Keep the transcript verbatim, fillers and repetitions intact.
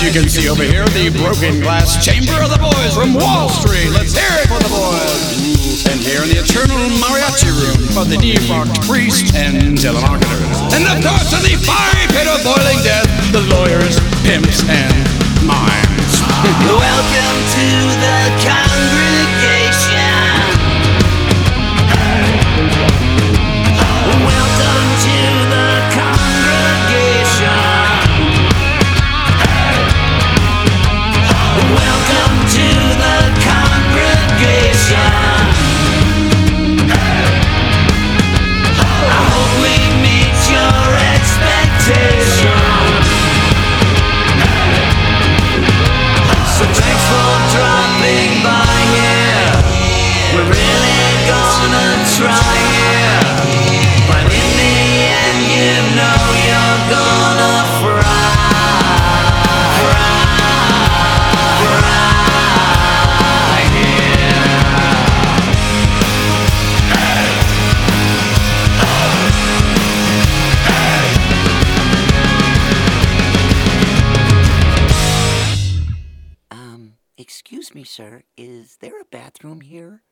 you can see over here, the broken glass chamber of the boys from Wall Street. Let's hear it for the boys. And here in the eternal mariachi room for the defunct priest and telemarketers. And of course in the fiery pit of boiling death, the lawyers, pimps, and mimes. Welcome to the congregation. Welcome to the congregation. Welcome to the congregation. I hope we meet your expectations. So thanks for dropping by here. We're really gonna try here. But in the end, you know you're gonna fry. Um, excuse me, sir, is there a bathroom here?